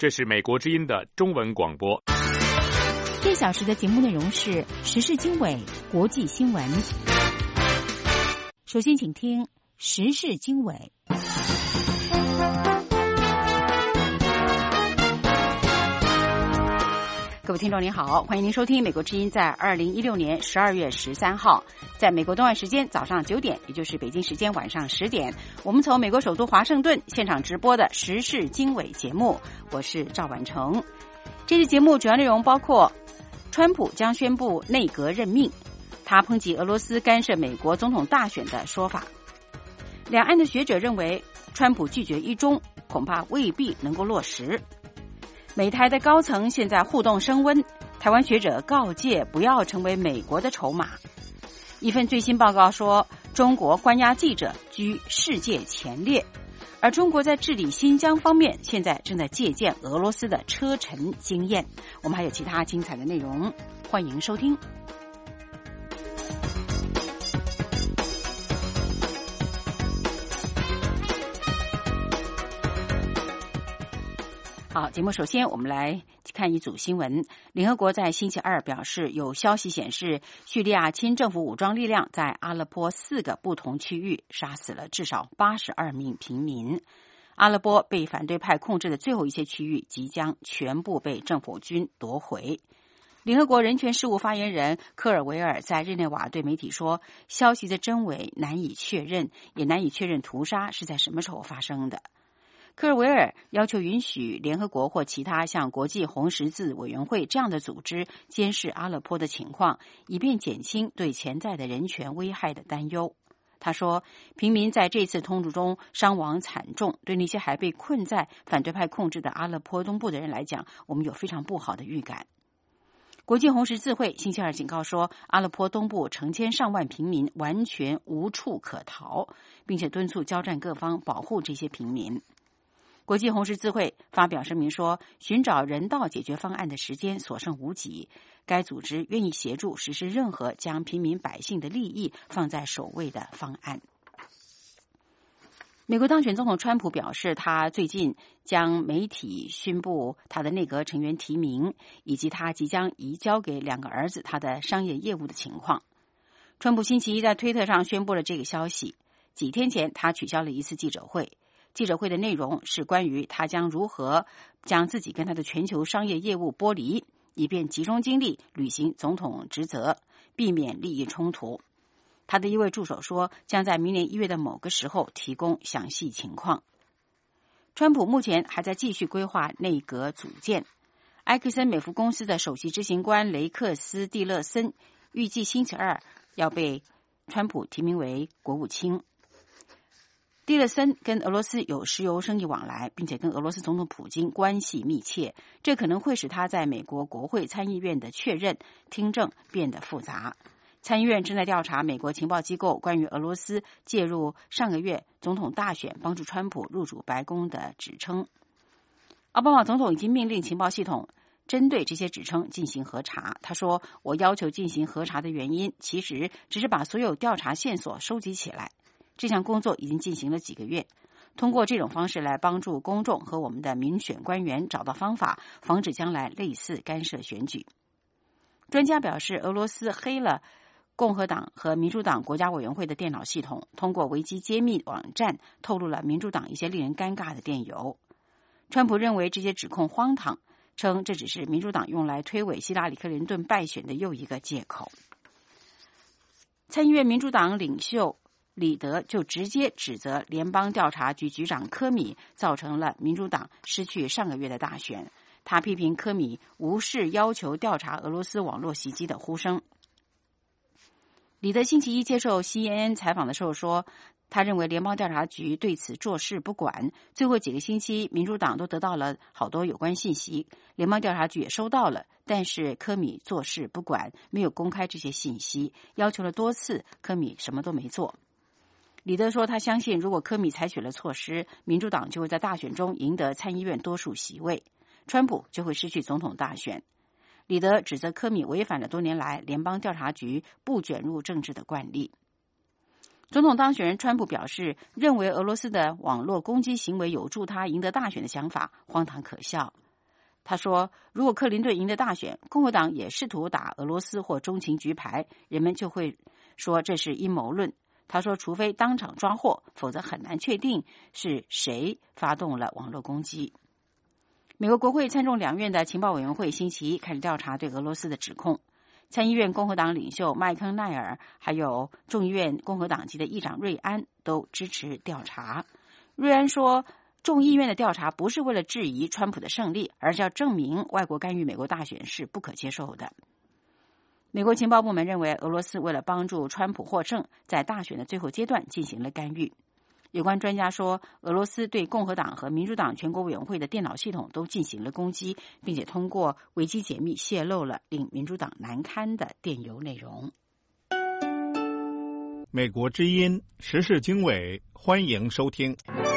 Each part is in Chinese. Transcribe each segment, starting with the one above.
这是美国之音的中文广播。 1小时的节目内容是时事经纬、国际新闻。首先请听时事经纬。各位听众您好，欢迎您收听美国之音在2016年12月13号，在美国东岸时间早上9点，也就是北京时间晚上10点，我们从美国首都华盛顿现场直播的时事经纬节目，我是赵婉成。这期节目主要内容包括川普将宣布内阁任命，他抨击俄罗斯干涉美国总统大选的说法。两岸的学者认为川普拒绝一中恐怕未必能够落实。美台的高层现在互动升温，台湾学者告诫不要成为美国的筹码。一份最新报告说，中国关押记者居世界前列，而中国在治理新疆方面现在正在借鉴俄罗斯的车臣经验。我们还有其他精彩的内容，欢迎收听。好，节目首先我们来看一组新闻。联合国在星期二表示，有消息显示，叙利亚亲政府武装力量在阿勒颇4个不同区域杀死了至少82名平民。阿勒颇被反对派控制的最后一些区域即将全部被政府军夺回。联合国人权事务发言人科尔维尔在日内瓦对媒体说，消息的真伪难以确认，也难以确认屠杀是在什么时候发生的。科尔维尔要求允许联合国或其他像国际红十字委员会这样的组织监视阿勒颇的情况，以便减轻对潜在的人权危害的担忧。他说，平民在这次冲突中伤亡惨重，对那些还被困在反对派控制的阿勒颇东部的人来讲，我们有非常不好的预感。国际红十字会星期二警告说，阿勒颇东部成千上万平民完全无处可逃，并且敦促交战各方保护这些平民。国际红十字会发表声明说，寻找人道解决方案的时间所剩无几，该组织愿意协助实施任何将平民百姓的利益放在首位的方案。美国当选总统川普表示，他最近将媒体宣布他的内阁成员提名，以及他即将移交给2个儿子他的商业业务的情况。川普星期一在推特上宣布了这个消息。几天前他取消了一次记者会，记者会的内容是关于他将如何将自己跟他的全球商业业务剥离，以便集中精力履行总统职责，避免利益冲突。他的一位助手说，将在明年1月的某个时候提供详细情况。川普目前还在继续规划内阁组建。埃克森美孚公司的首席执行官雷克斯·蒂勒森预计星期二要被川普提名为国务卿。蒂勒森跟俄罗斯有石油生意往来，并且跟俄罗斯总统普京关系密切，这可能会使他在美国国会参议院的确认听证变得复杂。参议院正在调查美国情报机构关于俄罗斯介入上个月总统大选帮助川普入主白宫的指称。奥巴马总统已经命令情报系统针对这些指称进行核查。他说，我要求进行核查的原因其实只是把所有调查线索收集起来。这项工作已经进行了几个月，通过这种方式来帮助公众和我们的民选官员找到方法，防止将来类似干涉选举。专家表示，俄罗斯黑了共和党和民主党国家委员会的电脑系统，通过维基揭秘网站透露了民主党一些令人尴尬的电邮。川普认为这些指控荒唐，称这只是民主党用来推诿希拉里·克林顿败选的又一个借口。参议院民主党领袖李德就直接指责联邦调查局局长科米造成了民主党失去上个月的大选。他批评科米无视要求调查俄罗斯网络袭击的呼声。李德星期一接受 CNN 采访的时候说，他认为联邦调查局对此坐视不管。最后几个星期，民主党都得到了好多有关信息，联邦调查局也收到了，但是科米坐视不管，没有公开这些信息，要求了多次，科米什么都没做。李德说，他相信如果科米采取了措施，民主党就会在大选中赢得参议院多数席位，川普就会失去总统大选。李德指责科米违反了多年来联邦调查局不卷入政治的惯例。总统当选人川普表示，认为俄罗斯的网络攻击行为有助他赢得大选的想法荒唐可笑。 他说，如果克林顿赢得大选，共和党也试图打俄罗斯或中情局牌，人们就会说这是阴谋论。他说，除非当场抓获，否则很难确定是谁发动了网络攻击。美国国会参众两院的情报委员会星期一开始调查对俄罗斯的指控。参议院共和党领袖麦康奈尔还有众议院共和党籍的议长瑞安都支持调查。瑞安说，众议院的调查不是为了质疑川普的胜利，而是要证明外国干预美国大选是不可接受的。美国情报部门认为，俄罗斯为了帮助川普获胜，在大选的最后阶段进行了干预。有关专家说，俄罗斯对共和党和民主党全国委员会的电脑系统都进行了攻击，并且通过维基解密泄露了令民主党难堪的电邮内容。 美国之音时事经纬，欢迎收听。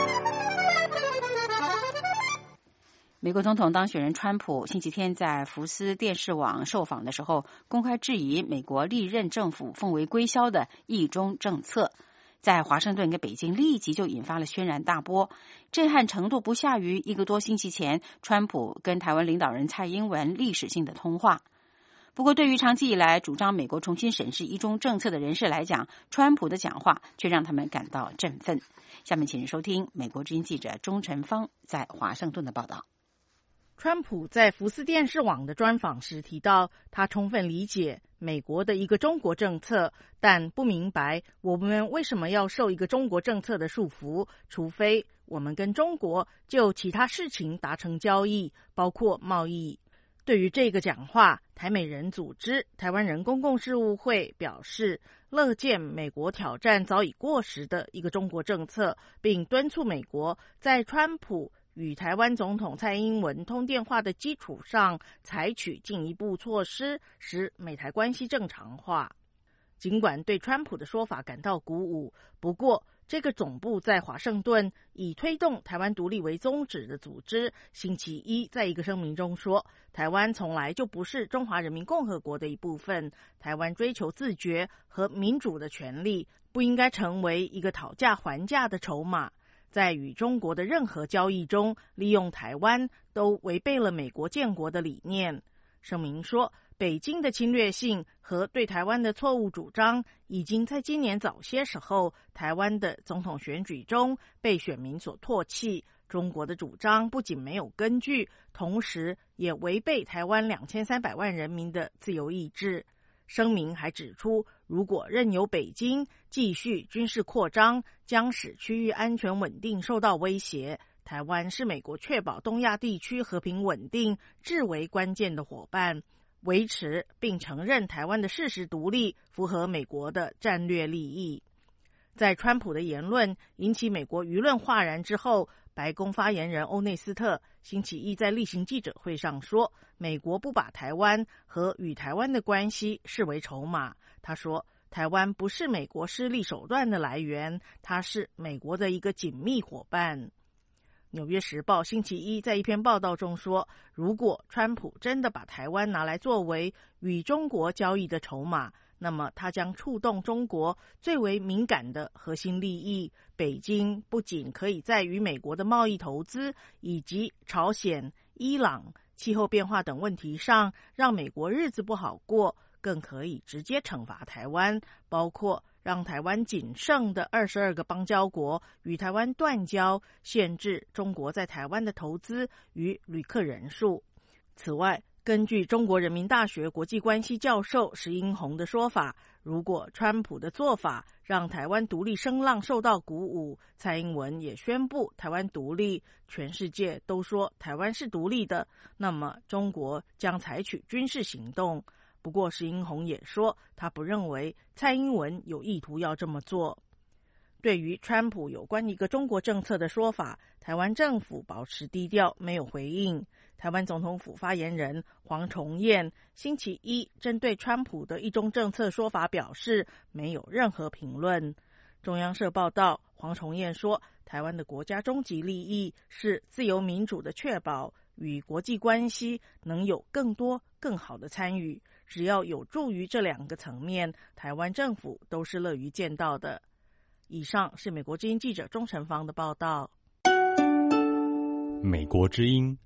美国总统当选人川普星期天在福斯电视网受访的时候，公开质疑美国历任政府奉为圭臊的一中政策，在华盛顿跟北京立即就引发了轩然大波，震撼程度不下于1个多星期前川普跟台湾领导人蔡英文历史性的通话。不过，对于长期以来主张美国重新审视一中政策的人士来讲，川普的讲话却让他们感到振奋。下面请收听美国之音记者钟晨芳在华盛顿的报道。 川普在福斯电视网的专访时提到，他充分理解美国的一个中国政策，但不明白我们为什么要受一个中国政策的束缚，除非我们跟中国就其他事情达成交易，包括贸易。对于这个讲话，台美人组织台湾人公共事务会表示，乐见美国挑战早已过时的一个中国政策，并敦促美国在川普与台湾总统蔡英文通电话的基础上，采取进一步措施，使美台关系正常化。尽管对川普的说法感到鼓舞，不过这个总部在华盛顿以推动台湾独立为宗旨的组织，星期一在一个声明中说，台湾从来就不是中华人民共和国的一部分，台湾追求自决和民主的权利不应该成为一个讨价还价的筹码。在与中国的任何交易中，利用台湾都违背了美国建国的理念。声明说，北京的侵略性和对台湾的错误主张，已经在今年早些时候台湾的总统选举中被选民所唾弃。中国的主张不仅没有根据，同时也违背台湾2300万人民的自由意志。声明还指出，如果任由北京继续军事扩张，将使区域安全稳定受到威胁。台湾是美国确保东亚地区和平稳定至为关键的伙伴，维持并承认台湾的事实独立，符合美国的战略利益。在川普的言论引起美国舆论哗然之后，白宫发言人欧内斯特星期一在例行记者会上说，美国不把台湾和与台湾的关系视为筹码。他说，台湾不是美国施力手段的来源，它是美国的一个紧密伙伴。纽约时报星期一在一篇报道中说，如果川普真的把台湾拿来作为与中国交易的筹码，那么它将触动中国最为敏感的核心利益。北京不仅可以在与美国的贸易投资以及朝鲜、伊朗、气候变化等问题上让美国日子不好过，更可以直接惩罚台湾，包括让台湾仅剩的22个邦交国与台湾断交，限制中国在台湾的投资与旅客人数。此外，根据中国人民大学国际关系教授石英红的说法，如果川普的做法让台湾独立声浪受到鼓舞，蔡英文也宣布台湾独立，全世界都说台湾是独立的，那么中国将采取军事行动。不过石英红也说，他不认为蔡英文有意图要这么做。对于川普有关一个中国政策的说法，台湾政府保持低调，没有回应。台湾总统府发言人黄崇彦星期一针对川普的一中政策说法表示，没有任何评论。中央社报道，黄崇彦说，台湾的国家终极利益是自由民主的确保，与国际关系能有更多更好的参与，只要有助于这2个层面，台湾政府都是乐于见到的。以上是美国之音记者钟晨芳的报道。 美国之音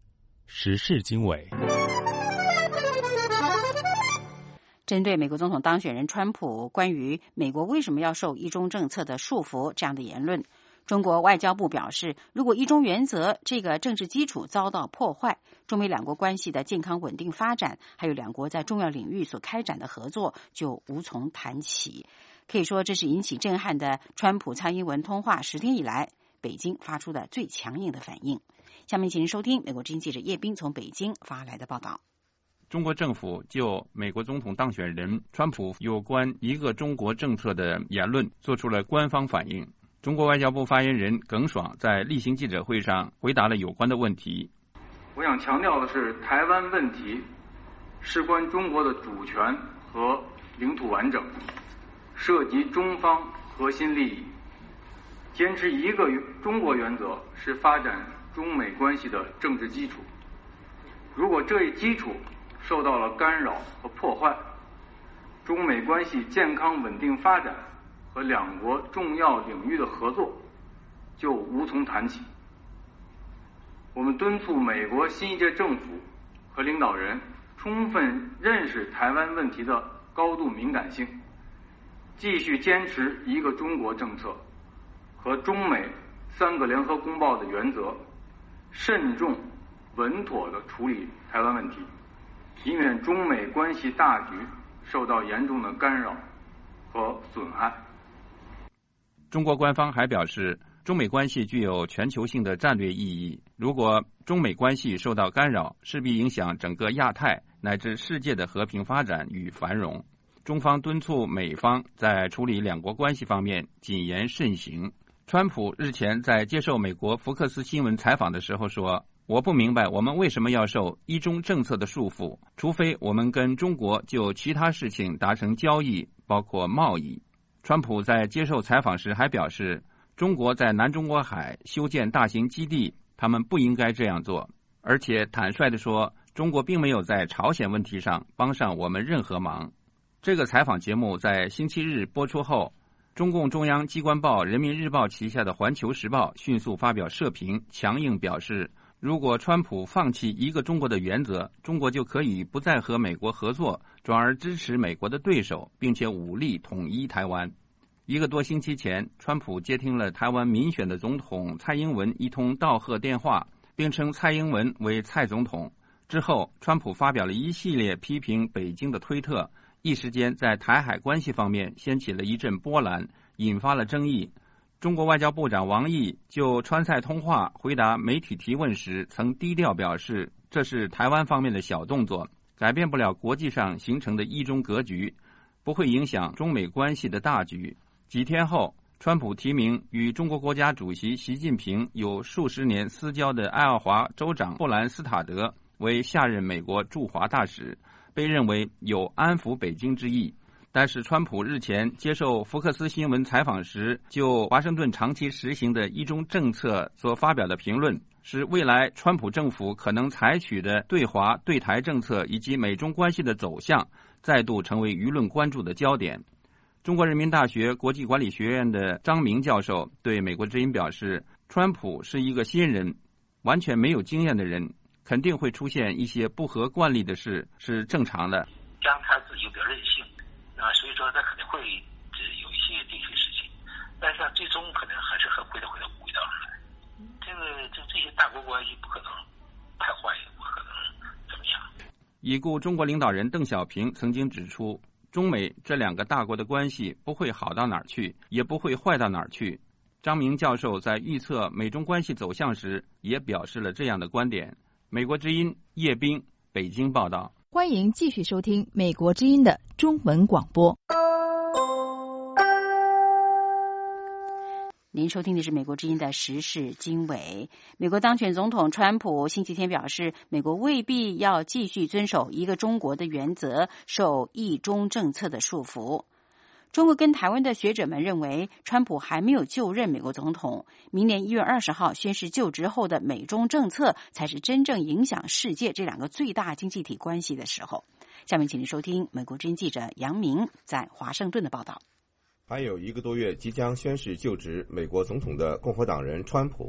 时事经纬。 针对美国总统当选人川普关于美国为什么要受一中政策的束缚这样的言论，中国外交部表示，如果一中原则这个政治基础遭到破坏，中美两国关系的健康稳定发展，还有两国在重要领域所开展的合作就无从谈起。可以说，这是引起震撼的川普蔡英文通话10天以来北京发出的最强硬的反应。下面请您收听美国之音记者叶斌从北京发来的报道。 中国政府就美国总统当选人川普有关一个中国政策的言论做出了官方反应。中国外交部发言人耿爽在例行记者会上回答了有关的问题。 我想强调的是，台湾问题事关中国的主权和领土完整，涉及中方核心利益。坚持一个中国原则是发展中美关系的政治基础。如果这一基础受到了干扰和破坏，中美关系健康稳定发展和两国重要领域的合作就无从谈起。我们敦促美国新一届政府和领导人充分认识台湾问题的高度敏感性，继续坚持一个中国政策和中美3个联合公报的原则，慎重稳妥地处理台湾问题，以免中美关系大局受到严重的干扰和损害。 中国官方还表示，中美关系具有全球性的战略意义，如果中美关系受到干扰，势必影响整个亚太乃至世界的和平发展与繁荣。中方敦促美方在处理两国关系方面谨言慎行。川普日前在接受美国福克斯新闻采访的时候说，我不明白我们为什么要受一中政策的束缚，除非我们跟中国就其他事情达成交易，包括贸易。川普在接受采访时还表示，中国在南中国海修建大型基地，他们不应该这样做，而且坦率地说，中国并没有在朝鲜问题上帮上我们任何忙。这个采访节目在星期日播出后，中共中央机关报人民日报旗下的环球时报迅速发表社评，强硬表示，如果川普放弃一个中国的原则，中国就可以不再和美国合作，转而支持美国的对手，并且武力统一台湾。1个多星期前，川普接听了台湾民选的总统蔡英文一通道贺电话，并称蔡英文为蔡总统。之后，川普发表了一系列批评北京的推特，一时间在台海关系方面掀起了一阵波澜，引发了争议。中国外交部长王毅就川蔡通话回答媒体提问时曾低调表示，这是台湾方面的小动作，改变不了国际上形成的一中格局，不会影响中美关系的大局。几天后，川普提名与中国国家主席习近平有数十年私交的爱奥华州长布兰斯塔德为下任美国驻华大使，被认为有安抚北京之意。但是川普日前接受福克斯新闻采访时，就华盛顿长期实行的一中政策所发表的评论，使未来川普政府可能采取的对华对台政策以及美中关系的走向再度成为舆论关注的焦点。中国人民大学国际管理学院的张明教授对美国之音表示，川普是一个新人，完全没有经验的人，肯定会出现一些不合惯例的事，是正常的。 加上他自己有点任性所以说他可能会有一些这些事情，但是最终可能还是回到轨道上来。这些大国关系不可能太坏，也不可能怎么样。 已故中国领导人邓小平曾经指出，中美这2个大国的关系不会好到哪儿去，也不会坏到哪儿去。张明教授在预测美中关系走向时也表示了这样的观点。美国之音叶斌北京报道。 欢迎继续收听美国之音的中文广播。 您收听的是美国之音的时事经纬。美国当选总统川普星期天表示，美国未必要继续遵守一个中国的原则，受一中政策的束缚。中国跟台湾的学者们认为，川普还没有就任美国总统，明年1月20号宣誓就职后的美中政策才是真正影响世界这2个最大经济体关系的时候。下面请您收听美国之音记者杨明在华盛顿的报道。 还有1个多月即将宣誓就职美国总统的共和党人川普，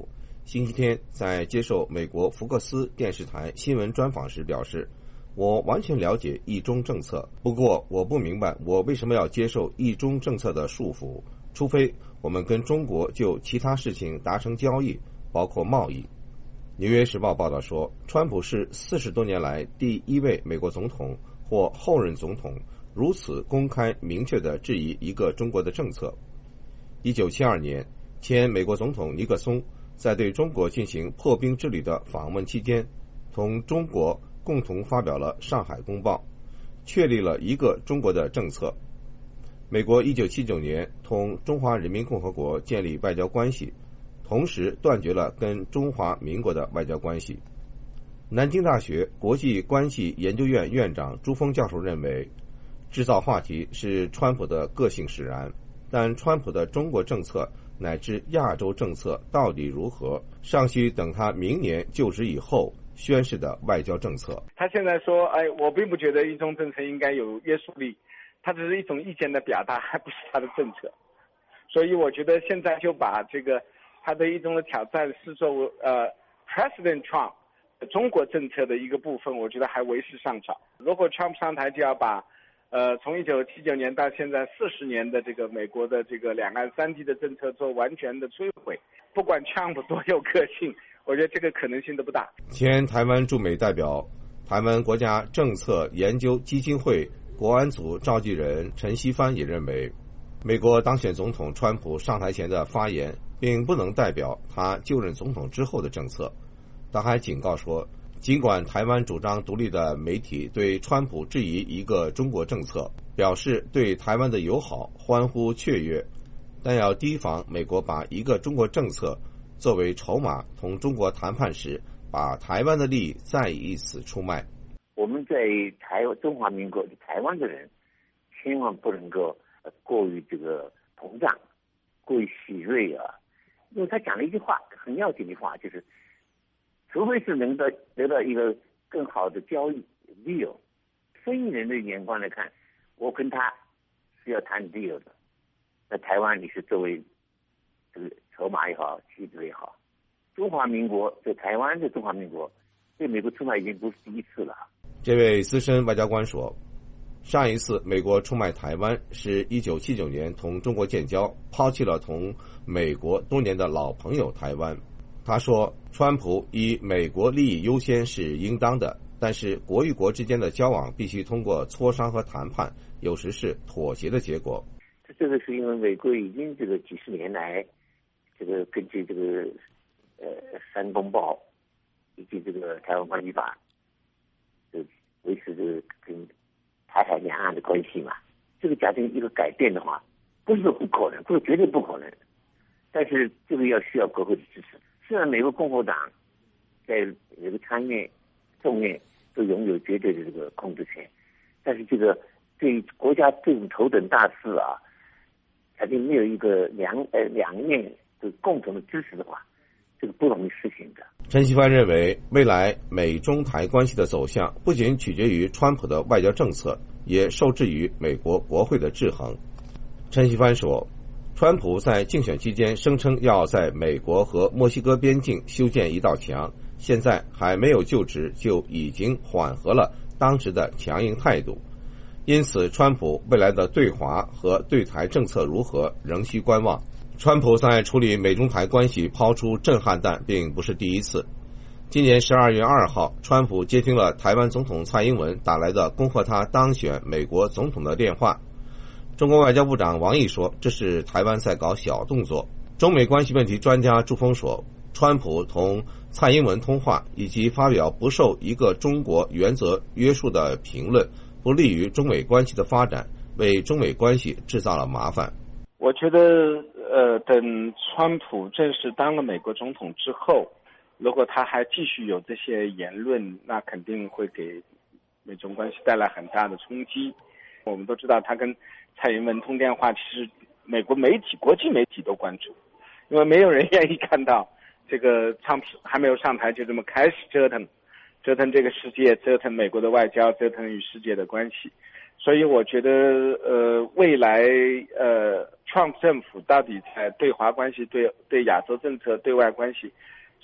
星期天在接受美国福克斯电视台新闻专访时表示，我完全了解一中政策，不过我不明白我为什么要接受一中政策的束缚，除非我们跟中国就其他事情达成交易，包括贸易。纽约时报报道说，川普是40多年来第一位美国总统或后任总统如此公开明确地质疑一个中国的政策。1972年，前美国总统尼克松在对中国进行破冰之旅的访问期间，同中国共同发表了《上海公报》，确立了一个中国的政策。美国1979年同中华人民共和国建立外交关系，同时断绝了跟中华民国的外交关系。南京大学国际关系研究院院长朱峰教授认为，制造话题是川普的个性使然，但川普的中国政策乃至亚洲政策到底如何，尚需等他明年就职以后宣示的外交政策。 他现在说，我并不觉得一中政策应该有约束力，它只是一种意见的表达，还不是他的政策。所以我觉得现在就把这个他对一中的挑战视作President Trump 中国政策的一个部分，我觉得还为时尚早。如果 Trump 上台，就要把从1979年到现在40年的这个美国的这个两岸三地的政策做完全的摧毁。不管 Trump 多有个性，我觉得这个可能性都不大。 前台湾驻美代表、台湾国家政策研究基金会国安组召集人陈锡帆也认为，美国当选总统川普上台前的发言并不能代表他就任总统之后的政策。他还警告说，尽管台湾主张独立的媒体对川普质疑一个中国政策，表示对台湾的友好欢呼雀跃，但要提防美国把一个中国政策作为筹码同中国谈判时，把台湾的利益再以此出卖。 我们在中华民国台湾的人，千万不能够过于这个膨胀，过于喜锐啊。因为他讲了一句话，很要紧的话，就是除非是能得到一个更好的交易 deal， 生意人的眼光来看，我跟他是要谈 deal 的。那台湾你是作为这个筹码也好，棋子也好，中华民国在台湾的中华民国对美国出卖已经不是第一次了。 这位资深外交官说，上一次美国出卖台湾是1979年同中国建交，抛弃了同美国多年的老朋友台湾。他说，川普以美国利益优先是应当的，但是国与国之间的交往必须通过磋商和谈判，有时是妥协的结果。 这个是因为美国已经这个几十年来，这个根据这个三公报以及这个台湾关系法，维持这个跟台海两岸的关系嘛。这个假定一个改变的话，不是说不可能，不是绝对不可能，但是这个需要国会的支持。虽然美国共和党在这个参院、众院都拥有绝对的这个控制权，但是这个对国家这种头等大事啊，假定没有一个两面的共同的支持的话，这个不容易实行的。 陈锡帆认为，未来美中台关系的走向不仅取决于川普的外交政策，也受制于美国国会的制衡。陈锡帆说，川普在竞选期间声称要在美国和墨西哥边境修建一道墙，现在还没有就职，就已经缓和了当时的强硬态度。因此，川普未来的对华和对台政策如何，仍需观望。川普在处理美中台关系抛出震撼弹，并不是第一次。今年12月2号，川普接听了台湾总统蔡英文打来的恭贺他当选美国总统的电话。中国外交部长王毅说，这是台湾在搞小动作。中美关系问题专家朱峰说，川普同蔡英文通话以及发表不受一个中国原则约束的评论，不利于中美关系的发展，为中美关系制造了麻烦。 我觉得等川普正式当了美国总统之后，如果他还继续有这些言论，那肯定会给美中关系带来很大的冲击。我们都知道他跟蔡英文通电话，其实美国媒体、国际媒体都关注，因为没有人愿意看到这个川普还没有上台就这么开始折腾这个世界，折腾美国的外交，折腾与世界的关系。所以我觉得未来Trump 政府到底在对华关系、对亚洲政策、对外关系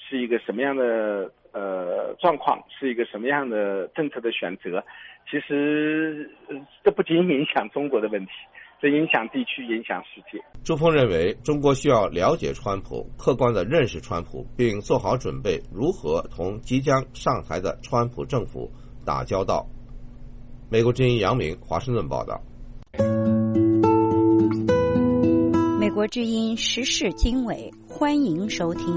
是一个什么样的状况，是一个什么样的政策的选择。其实这不仅影响中国的问题，这影响地区，影响世界。 朱峰认为，中国需要了解川普，客观地认识川普，并做好准备，如何同即将上台的川普政府打交道。美国之音杨明华盛顿报道。 美国之音时事经纬，欢迎收听。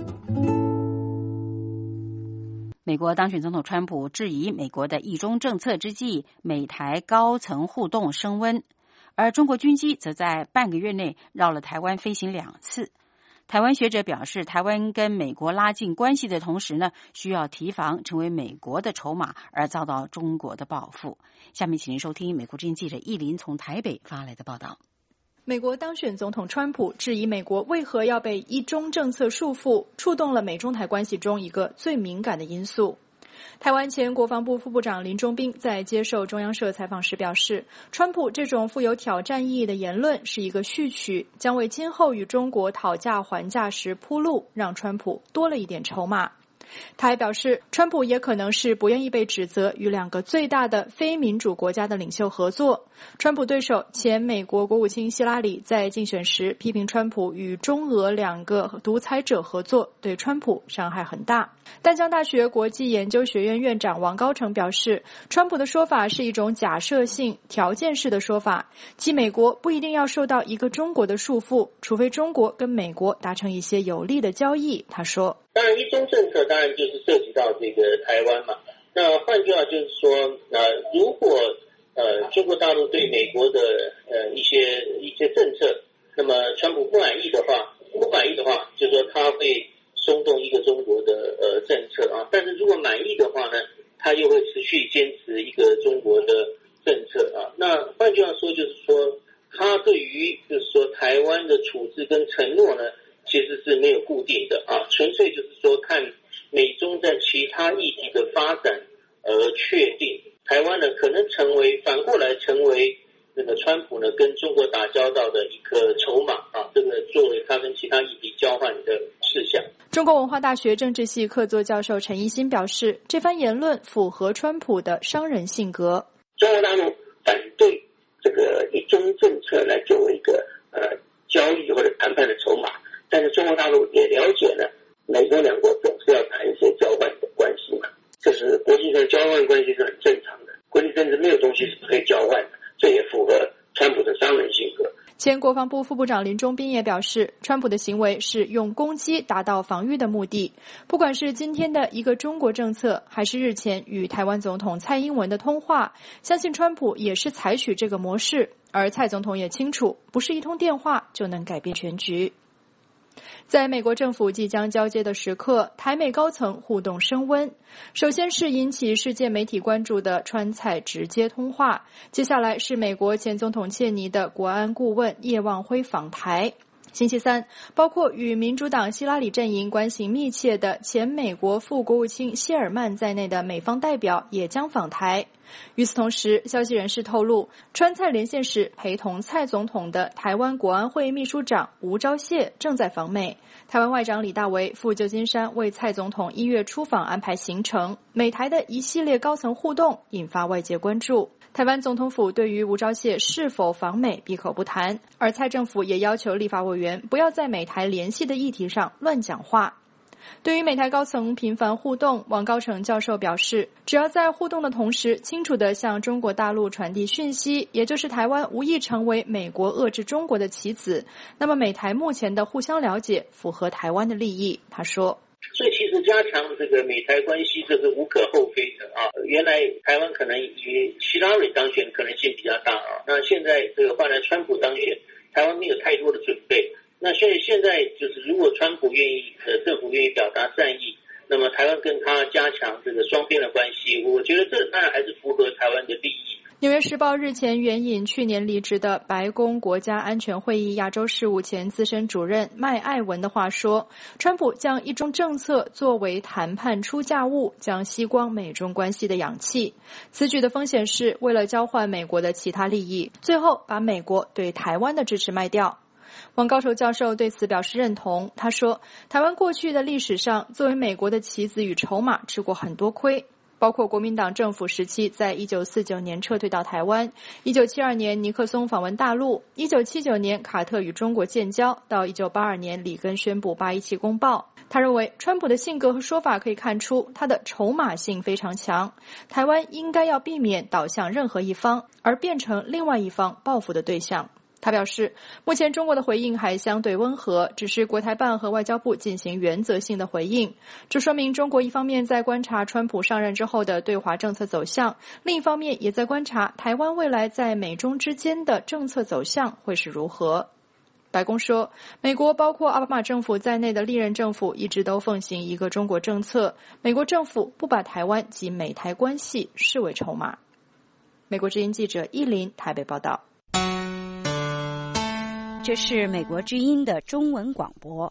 美国当选总统川普质疑美国的一中政策之际，美台高层互动升温，而中国军机则在半个月内绕了台湾飞行2次。台湾学者表示，台湾跟美国拉近关系的同时呢，需要提防成为美国的筹码而遭到中国的报复。下面请您收听美国之音记者易林从台北发来的报道。 美国当选总统川普质疑美国为何要被一中政策束缚，触动了美中台关系中一个最敏感的因素。台湾前国防部副部长林中斌在接受中央社采访时表示，川普这种富有挑战意义的言论是一个序曲，将为今后与中国讨价还价时铺路，让川普多了一点筹码。他还表示，川普也可能是不愿意被指责与2个最大的非民主国家的领袖合作。川普对手前美国国务卿希拉里在竞选时批评川普与中俄2个独裁者合作，对川普伤害很大。淡江大学国际研究学院院长王高成表示，川普的说法是一种假设性、条件式的说法，即美国不一定要受到一个中国的束缚，除非中国跟美国达成一些有利的交易。他说， 当然一中政策当然就是涉及到这个台湾嘛，那换句话就是说，如果中国大陆对美国的一些政策，那么川普不满意的话，就是说他会松动一个中国的政策啊，但是如果满意的话呢，他又会持续坚持一个中国的政策啊。那换句话说，就是说他对于就是说台湾的处置跟承诺呢，其实是没有固定的啊，纯粹就是说看美中在其他议题的发展而确定。台湾呢可能反过来成为那个川普呢跟中国打交道的一个筹码啊，这个作为他跟其他议题交换的事项。 中国文化大学政治系客座教授陈一新表示，这番言论符合川普的商人性格。 中国大陆反对这个一中政策来作为一个交易或者谈判的筹码，但是中国大陆也了解了美国2国总是要谈一些交换的关系嘛，这是国际上交换关系是很正常的，国际政治没有东西是不可以交换的，这也符合川普的商人性格。 前国防部副部长林中斌也表示，川普的行为是用攻击达到防御的目的。不管是今天的一个中国政策，还是日前与台湾总统蔡英文的通话，相信川普也是采取这个模式，而蔡总统也清楚，不是一通电话就能改变全局。在美国政府即将交接的时刻，台美高层互动升温。首先是引起世界媒体关注的川蔡直接通话，接下来是美国前总统切尼的国安顾问叶望辉访台。星期三，包括与民主党希拉里阵营关系密切的前美国副国务卿谢尔曼在内的美方代表也将访台。与此同时，消息人士透露，川蔡连线时陪同蔡总统的台湾国安会秘书长吴钊燮正在访美。台湾外长李大为赴旧金山为蔡总统1月出访安排行程，美台的一系列高层互动引发外界关注。台湾总统府对于吴钊燮是否访美闭口不谈，而蔡政府也要求立法委员不要在美台联系的议题上乱讲话。对于美台高层频繁互动，王高成教授表示，只要在互动的同时清楚地向中国大陆传递讯息，也就是台湾无意成为美国遏制中国的棋子，那么美台目前的互相了解符合台湾的利益。他说， 所以其实加强这个美台关系这是无可厚非的啊。原来台湾可能以希拉里当选可能性比较大啊，那现在这个换来川普当选，台湾没有太多的准备。那所以现在就是如果川普政府愿意表达善意，那么台湾跟他加强这个双边的关系，我觉得这当然还是符合台湾的利益。 纽约时报日前援引去年离职的白宫国家安全会议亚洲事务前资深主任麦艾文的话说，川普将一中政策作为谈判出价物，将吸光美中关系的氧气。此举的风险是为了交换美国的其他利益，最后把美国对台湾的支持卖掉。 王高筹教授对此表示认同。他说，台湾过去的历史上作为美国的棋子与筹码吃过很多亏，包括国民党政府时期在1949年撤退到台湾，1972年尼克松访问大陆，1979年卡特与中国建交，到1982年里根宣布817公报。他认为川普的性格和说法可以看出他的筹码性非常强，台湾应该要避免导向任何一方，而变成另外一方报复的对象。他表示，目前中国的回应还相对温和，只是国台办和外交部进行原则性的回应。这说明中国一方面在观察川普上任之后的对华政策走向，另一方面也在观察台湾未来在美中之间的政策走向会是如何。白宫说，美国包括奥巴马政府在内的历任政府一直都奉行一个中国政策，美国政府不把台湾及美台关系视为筹码。美国之音记者依林台北报道。 这是美国之音的中文广播。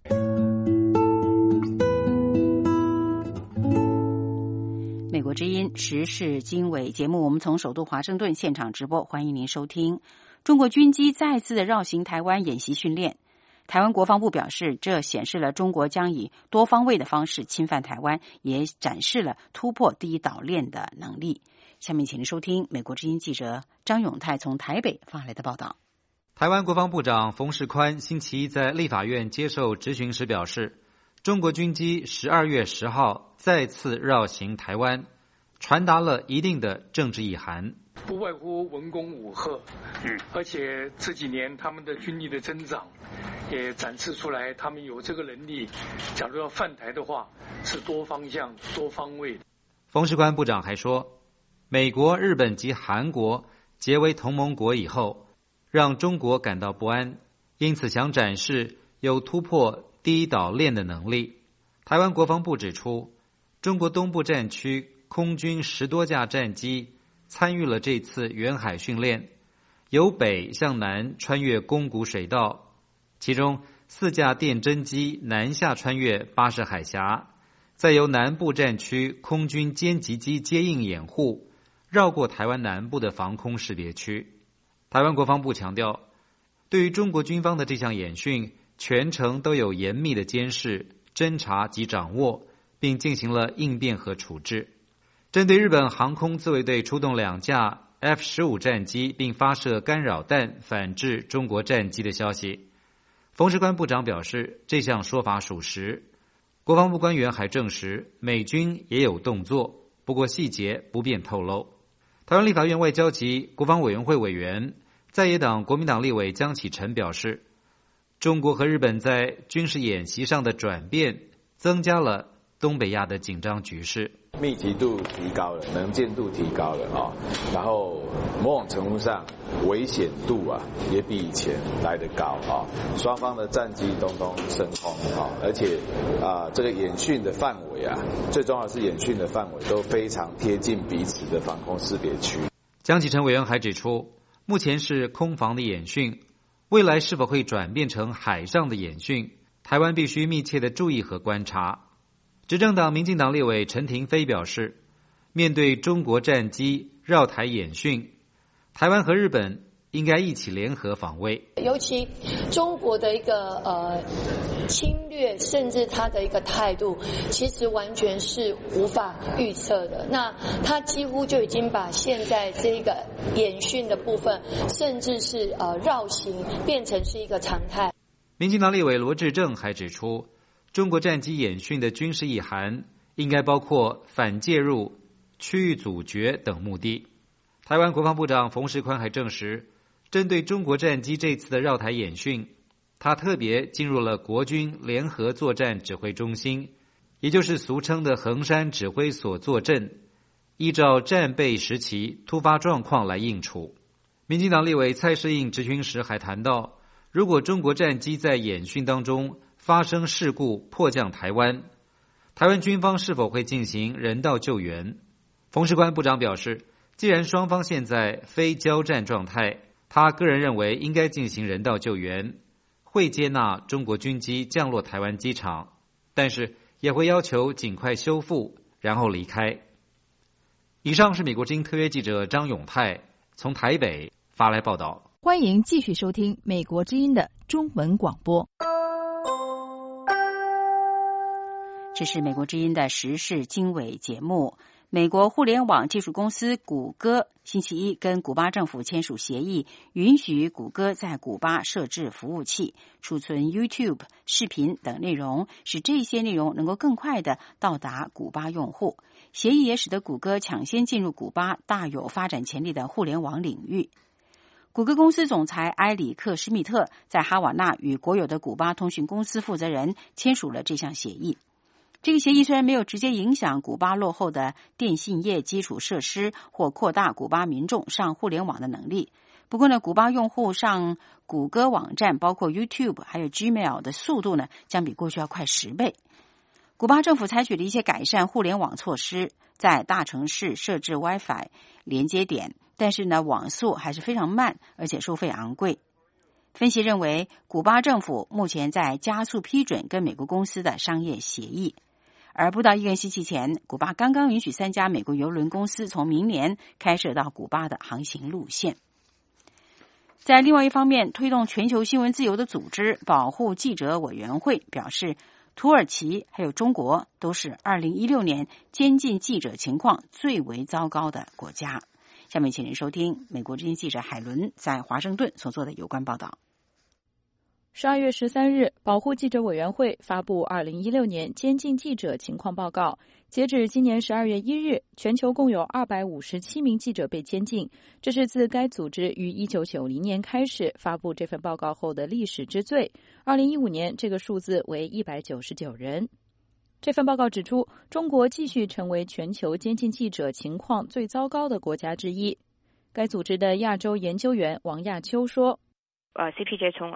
美国之音时事经纬节目，我们从首都华盛顿现场直播，欢迎您收听。中国军机再次的绕行台湾演习训练，台湾国防部表示，这显示了中国将以多方位的方式侵犯台湾，也展示了突破第一岛链的能力。下面请您收听美国之音记者张永泰从台北发来的报道。 台湾国防部长冯世宽星期一在立法院接受质询时表示，中国军机12月10号再次绕行台湾，传达了一定的政治意涵。 不外乎文攻武吓，而且这几年他们的军力的增长也展示出来，他们有这个能力，假如要犯台的话，是多方向、多方位的。 冯世宽部长还说，美国、日本及韩国结为同盟国以后，让中国感到不安，因此想展示有突破第一岛链的能力。台湾国防部指出，中国东部战区空军10多架战机参与了这次远海训练，由北向南穿越宫古水道，其中4架电侦机南下穿越巴士海峡，再由南部战区空军歼击机接应掩护，绕过台湾南部的防空识别区。台湾国防部强调，对于中国军方的这项演训，全程都有严密的监视、侦查及掌握，并进行了应变和处置。针对日本航空自卫队出动2架 F-15 战机并发射干扰弹反制中国战机的消息，冯世宽部长表示，这项说法属实。国防部官员还证实，美军也有动作，不过细节不便透露。台湾立法院外交及国防委员会委员、在野党国民党立委江启臣表示，中国和日本在军事演习上的转变，增加了东北亚的紧张局势。 密集度提高了，能见度提高了啊，然后某种程度上危险度也比以前来得高啊，双方的战机东东升空啊，而且这个演训的范围最重要的是演训的范围都非常贴近彼此的防空识别区。 江启臣委员还指出，目前是空防的演训，未来是否会转变成海上的演训，台湾必须密切的注意和观察。执政党民进党立委陈亭妃表示，面对中国战机绕台演训，台湾和日本应该一起联合防卫。 尤其中国的一个侵略，甚至他的一个态度，其实完全是无法预测的。那他几乎就已经把现在这个演训的部分，甚至是绕行，变成是一个常态。 民进党立委罗致政还指出，中国战机演训的军事意涵应该包括反介入、区域阻绝等目的。台湾国防部长冯世宽还证实，针对中国战机这次的绕台演训，他特别进入了国军联合作战指挥中心，也就是俗称的衡山指挥所坐镇，依照战备时期突发状况来应处。民进党立委蔡适应质询时还谈到，如果中国战机在演训当中发生事故迫降台湾，台湾军方是否会进行人道救援？冯世宽部长表示，既然双方现在非交战状态，他个人认为应该进行人道救援，会接纳中国军机降落台湾机场，但是也会要求尽快修复，然后离开。以上是美国之音特约记者张永泰从台北发来报道。 欢迎继续收听美国之音的中文广播。 这是美国之音的时事经纬节目。美国互联网技术公司谷歌星期一跟古巴政府签署协议，允许谷歌在古巴设置服务器，储存 YouTube 视频等内容，使这些内容能够更快地到达古巴用户。协议也使得谷歌抢先进入古巴大有发展潜力的互联网领域。谷歌公司总裁埃里克·施密特在哈瓦那与国有的古巴通讯公司负责人签署了这项协议。这个协议虽然没有直接影响古巴落后的电信业基础设施或扩大古巴民众上互联网的能力，不过呢，古巴用户上谷歌网站，包括 YouTube 还有 Gmail 的速度呢，将比过去要快10倍。古巴政府采取了一些改善互联网措施，在大城市设置 Wi-Fi 连接点，但是呢，网速还是非常慢，而且收费昂贵。分析认为，古巴政府目前在加速批准跟美国公司的商业协议。而不到1个星期前，古巴刚刚允许3家美国邮轮公司从明年开设到古巴的航行路线。在另外一方面，推动全球新闻自由的组织保护记者委员会表示，土耳其还有中国都是2016年监禁记者情况最为糟糕的国家。下面请您收听美国之音记者海伦在华盛顿所做的有关报道。 12月13日，保护记者委员会发布2016年监禁记者情况报告。截止今年12月1日，全球共有257名记者被监禁，这是自该组织于1990年开始发布这份报告后的历史之最。2015年，这个数字为199人。这份报告指出，中国继续成为全球监禁记者情况最糟糕的国家之一。该组织的亚洲研究员王亚秋说 ：“CPJ 从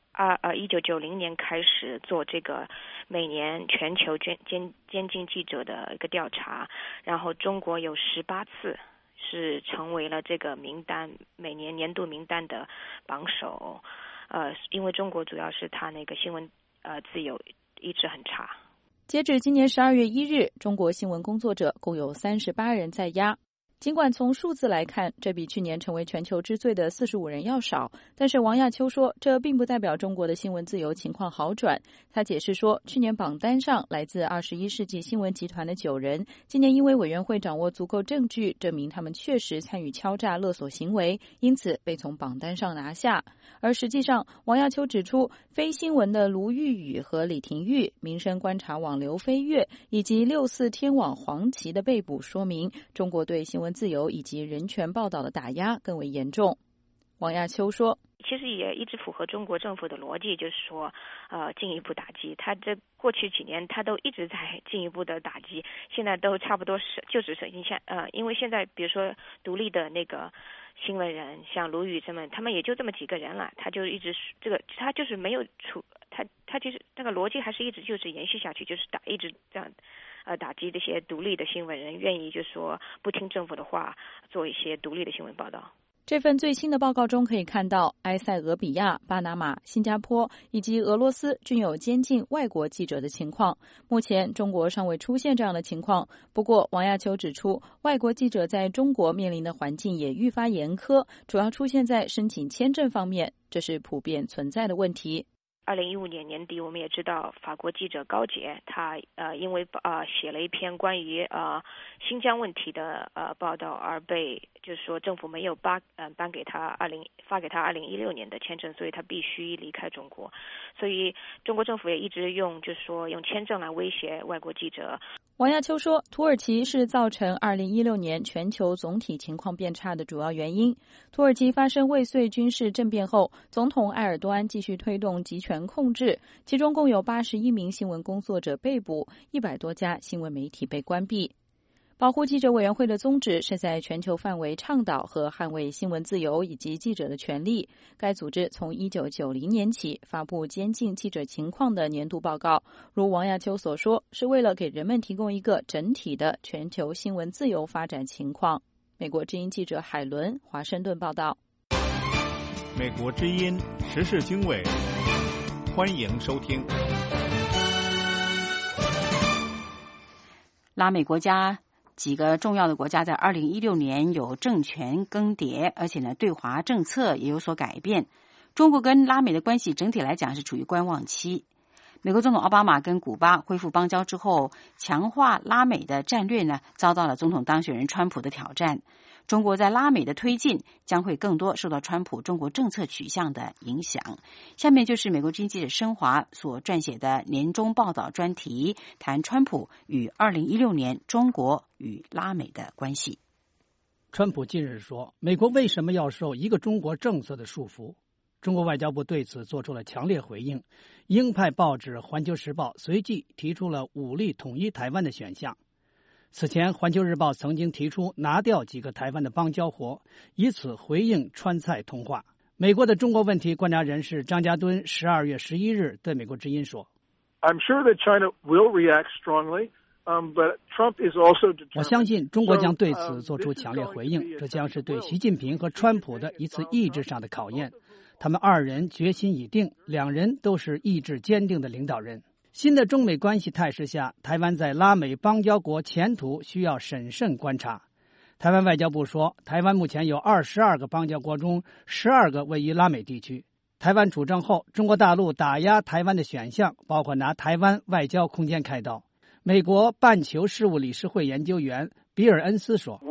1990年开始做这个每年全球监禁记者的一个调查，然后中国有18次是成为了这个名单每年年度名单的榜首。因为中国主要是它那个新闻自由一直很差。” 截止今年12月1日，中国新闻工作者共有38人在押。尽管从数字来看，这比去年成为全球之最的45人要少，但是王亚秋说，这并不代表中国的新闻自由情况好转。他解释说，去年榜单上来自21世纪新闻集团的9人，今年因为委员会掌握足够证据，证明他们确实参与敲诈勒索行为，因此被从榜单上拿下。而实际上，王亚秋指出，非新闻的卢玉宇和李廷玉、民生观察网刘飞跃以及64天网黄琦的被捕，说明中国对新闻自由以及人权报道的打压更为严重。王亚秋说， 其实也一直符合中国政府的逻辑，就是说进一步打击。他这过去几年他都一直在进一步的打击，现在都差不多是就只剩下因为现在比如说独立的那个新闻人，像卢宇他们也就这么几个人了，他就一直他就是没有他其实那个逻辑还是一直就是延续下去，就是一直这样打击这些独立的新闻人，愿意就是说不听政府的话，做一些独立的新闻报道。 这份最新的报告中可以看到，埃塞俄比亚、巴拿马、新加坡以及俄罗斯均有监禁外国记者的情况。目前中国尚未出现这样的情况，不过王亚秋指出，外国记者在中国面临的环境也愈发严苛，主要出现在申请签证方面，这是普遍存在的问题。 2015年年底，我们也知道法国记者高杰，他因为写了一篇关于新疆问题的报道而被就是说政府没有发给他2016年的签证，所以他必须离开中国。所以中国政府也一直用签证来威胁外国记者。 王亚秋说，土耳其是造成2016年全球总体情况变差的主要原因。土耳其发生未遂军事政变后，总统埃尔多安继续推动集权控制，其中共有81名新闻工作者被捕，100多家新闻媒体被关闭。保护记者委员会的宗旨是在全球范围倡导和捍卫新闻自由以及记者的权利。该组织从1990年起发布监禁记者情况的年度报告，如王亚秋所说，是为了给人们提供一个整体的全球新闻自由发展情况。美国之音记者海伦，华盛顿报道。 美国之音时事经纬，欢迎收听。 拉美国家几个重要的国家在2016年有政权更迭，而且呢，对华政策也有所改变。中国跟拉美的关系整体来讲是处于观望期。美国总统奥巴马跟古巴恢复邦交之后，强化拉美的战略呢，遭到了总统当选人川普的挑战。中国在拉美的推进将会更多受到川普中国政策取向的影响。下面就是美国之音记者申华所撰写的年终报道专题，谈川普与2016年中国与拉美的关系。 川普近日说，美国为什么要受一个中国政策的束缚？中国外交部对此做出了强烈回应。鹰派报纸《环球时报》随即提出了武力统一台湾的选项。此前，《环球日报》曾经提出拿掉几个台湾的邦交国，以此回应川菜通话。美国的中国问题观察人士张家敦12月11日对美国之音说 ：“I'm sure that China will react strongly, but Trump is also determined.” 我相信中国将对此做出强烈回应，这将是对习近平和川普的一次意志上的考验。他们二人决心已定，两人都是意志坚定的领导人。新的中美关系态势下，台湾在拉美邦交国前途需要审慎观察。台湾外交部说，台湾目前有22个邦交国中12个位于拉美地区。台湾主政后，中国大陆打压台湾的选项包括拿台湾外交空间开刀。美国半球事务理事会研究员比尔恩斯说，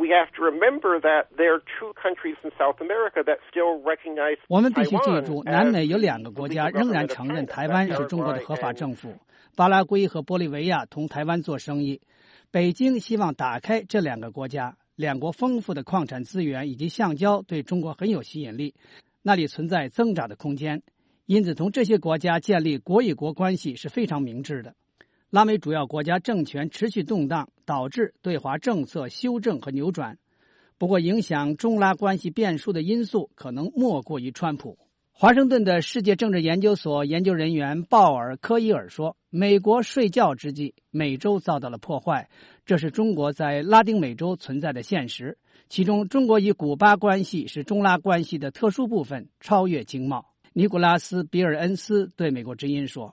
我们必须记住，南美有2个国家仍然承认台湾是中国的合法政府，巴拉圭和玻利维亚同台湾做生意。北京希望打开这2个国家，两国丰富的矿产资源以及橡胶对中国很有吸引力，那里存在增长的空间，因此同这些国家建立国与国关系是非常明智的。拉美主要国家政权持续动荡，导致对华政策修正和扭转。不过，影响中拉关系变数的因素可能莫过于川普。华盛顿的世界政治研究所研究人员鲍尔·科伊尔说，美国睡觉之际，美洲遭到了破坏，这是中国在拉丁美洲存在的现实。其中，中国与古巴关系是中拉关系的特殊部分，超越经贸。尼古拉斯·比尔恩斯对美国之音说，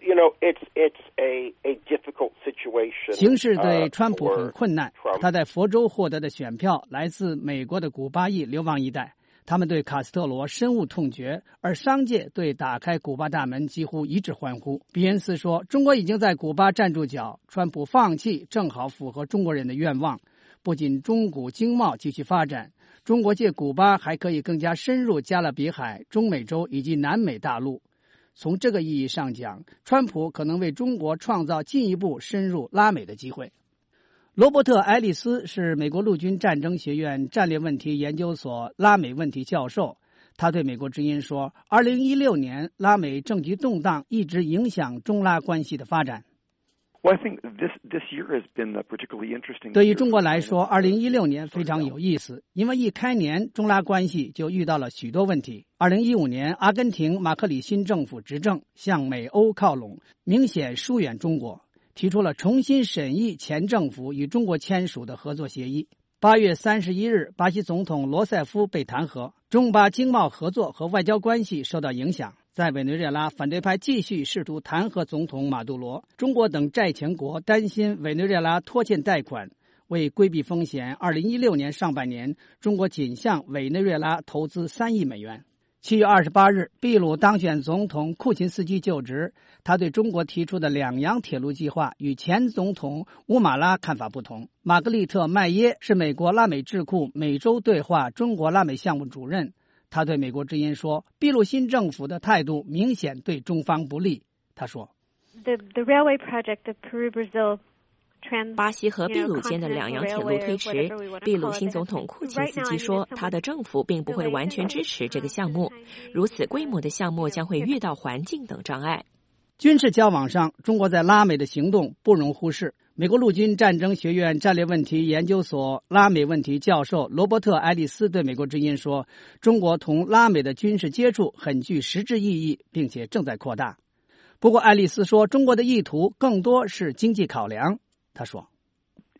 形势对川普很困难。他在佛州获得的选票来自美国的古巴裔流亡一代，他们对卡斯特罗深恶痛绝，而商界对打开古巴大门几乎一致欢呼。比恩斯说，中国已经在古巴站住脚，川普放弃正好符合中国人的愿望。不仅中古经贸继续发展，中国借古巴还可以更加深入加勒比海、中美洲以及南美大陆。从这个意义上讲，川普可能为中国创造进一步深入拉美的机会。罗伯特·爱丽丝是美国陆军战争学院战略问题研究所拉美问题教授，他对美国之音说，2016年拉美政局动荡一直影响中拉关系的发展。对于中国来说，2016年非常有意思，因为一开年中拉关系就遇到了许多问题。2015年，阿根廷马克里新政府执政，向美欧靠拢，明显疏远中国，提出了重新审议前政府与中国签署的合作协议。8月31日，巴西总统罗塞夫被弹劾，中巴经贸合作和外交关系受到影响。在委内瑞拉，反对派继续试图弹劾总统马杜罗。中国等债权国担心委内瑞拉拖欠贷款，为规避风险，2016年上半年，中国仅向委内瑞拉投资3亿美元。7月28日，秘鲁当选总统库琴斯基就职，他对中国提出的两洋铁路计划与前总统乌马拉看法不同。玛格丽特·麦耶是美国拉美智库美洲对话中国拉美项目主任。他对美国之音说，秘鲁新政府的态度明显对中方不利。他说， 巴西和秘鲁间的两洋铁路推迟，秘鲁新总统库琴斯基说，他的政府并不会完全支持这个项目，如此规模的项目将会遇到环境等障碍。 军事交往上，中国在拉美的行动不容忽视。美国陆军战争学院战略问题研究所拉美问题教授罗伯特·爱丽丝对美国之音说，中国同拉美的军事接触很具实质意义，并且正在扩大。不过爱丽丝说，中国的意图更多是经济考量。他说，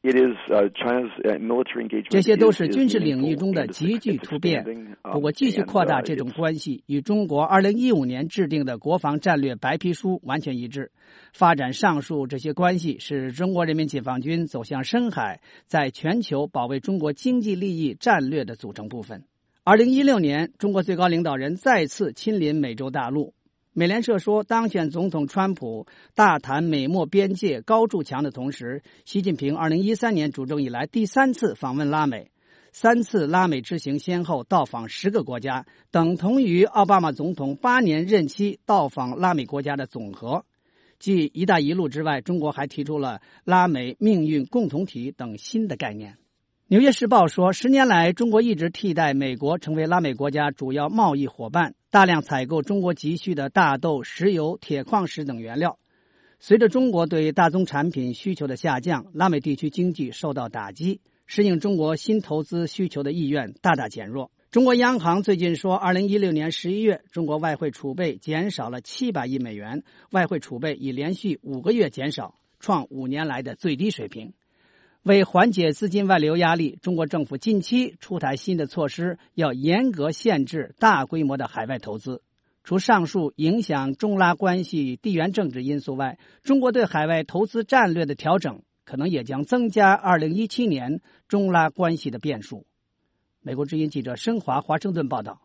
这些都是军事领域中的急剧突变。不过，继续扩大这种关系与中国2015年制定的国防战略白皮书完全一致。发展上述这些关系是中国人民解放军走向深海，在全球保卫中国经济利益战略的组成部分。2016年，中国最高领导人再次亲临美洲大陆。美联社说，当选总统川普大谈美墨边界高筑墙的同时，习近平2013年主政以来第3次访问拉美，3次拉美之行先后到访10个国家，等同于奥巴马总统8年任期到访拉美国家的总和。继“一带一路”之外，中国还提出了拉美命运共同体等新的概念。纽约时报说，10年来，中国一直替代美国成为拉美国家主要贸易伙伴，大量采购中国急需的大豆、石油、铁矿石等原料。随着中国对大宗产品需求的下降，拉美地区经济受到打击，适应中国新投资需求的意愿大大减弱。中国央行最近说，2016年11月，中国外汇储备减少了700亿美元，外汇储备已连续5个月减少，创5年来的最低水平。为缓解资金外流压力，中国政府近期出台新的措施，要严格限制大规模的海外投资。除上述影响中拉关系地缘政治因素外，中国对海外投资战略的调整可能也将增加2017年中拉关系的变数。美国之音记者申华华盛顿报道。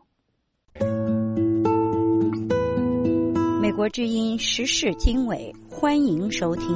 美国之音时事经纬，欢迎收听。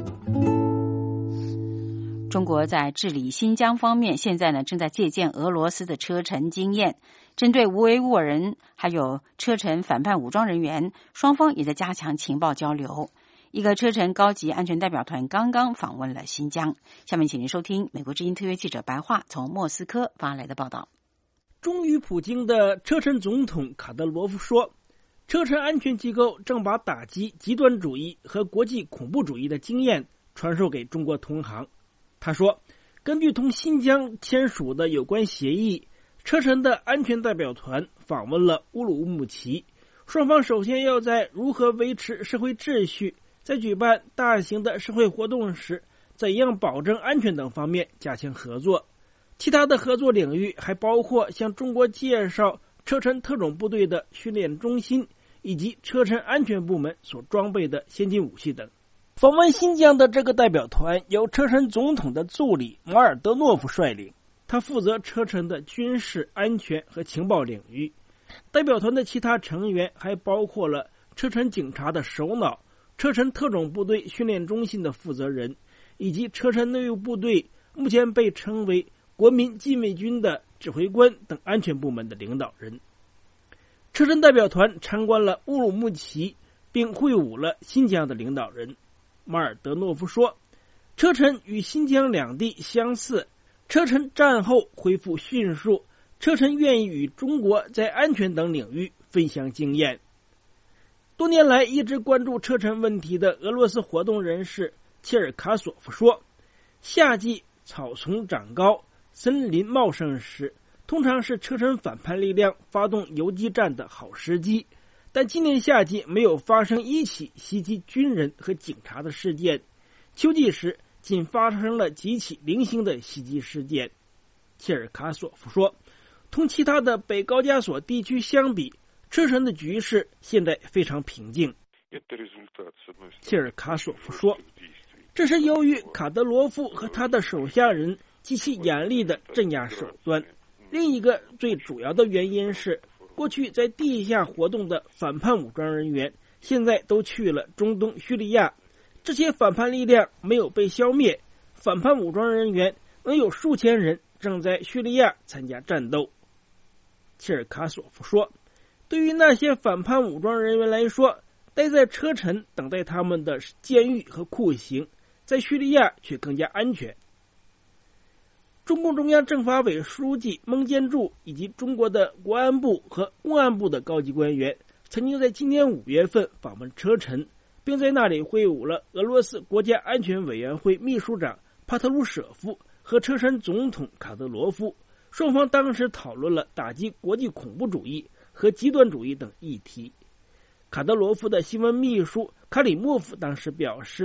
中国在治理新疆方面，现在呢正在借鉴俄罗斯的车臣经验，针对无维吾尔人还有车臣反叛武装人员，双方也在加强情报交流。一个车臣高级安全代表团刚刚访问了新疆。下面请您收听美国之音特约记者白桦从莫斯科发来的报道。 忠于普京的车臣总统卡德罗夫说，车臣安全机构正把打击极端主义和国际恐怖主义的经验传授给中国同行。他说，根据同新疆签署的有关协议，车臣的安全代表团访问了乌鲁木齐，双方首先要在如何维持社会秩序，在举办大型的社会活动时怎样保证安全等方面加强合作。其他的合作领域还包括向中国介绍车臣特种部队的训练中心以及车臣安全部门所装备的先进武器等。访问新疆的这个代表团由车臣总统的助理马尔德诺夫率领，他负责车臣的军事安全和情报领域。代表团的其他成员还包括了车臣警察的首脑、车臣特种部队训练中心的负责人，以及车臣内务部队目前被称为国民禁卫军的指挥官等安全部门的领导人。车臣代表团参观了乌鲁木齐，并会晤了新疆的领导人。马尔德诺夫说，车臣与新疆两地相似，车臣战后恢复迅速，车臣愿意与中国在安全等领域分享经验。多年来一直关注车臣问题的俄罗斯活动人士切尔卡索夫说，夏季草丛长高，森林茂盛时，通常是车臣反叛力量发动游击战的好时机，但今年夏季没有发生一起袭击军人和警察的事件，秋季时仅发生了几起零星的袭击事件。切尔卡索夫说，同其他的北高加索地区相比，车臣的局势现在非常平静。切尔卡索夫说，这是由于卡德罗夫和他的手下人极其严厉的镇压手段。另一个最主要的原因是，过去在地下活动的反叛武装人员现在都去了中东叙利亚，这些反叛力量没有被消灭，反叛武装人员能有数千人正在叙利亚参加战斗。切尔卡索夫说，对于那些反叛武装人员来说，待在车臣等待他们的监狱和酷刑，在叙利亚却更加安全。中共中央政法委书记孟建柱以及中国的国安部和公安部的高级官员曾经在今年5月份访问车臣，并在那里会晤了俄罗斯国家安全委员会秘书长帕特鲁舍夫和车臣总统卡德罗夫。双方当时讨论了打击国际恐怖主义和极端主义等议题。卡德罗夫的新闻秘书卡里莫夫当时表示，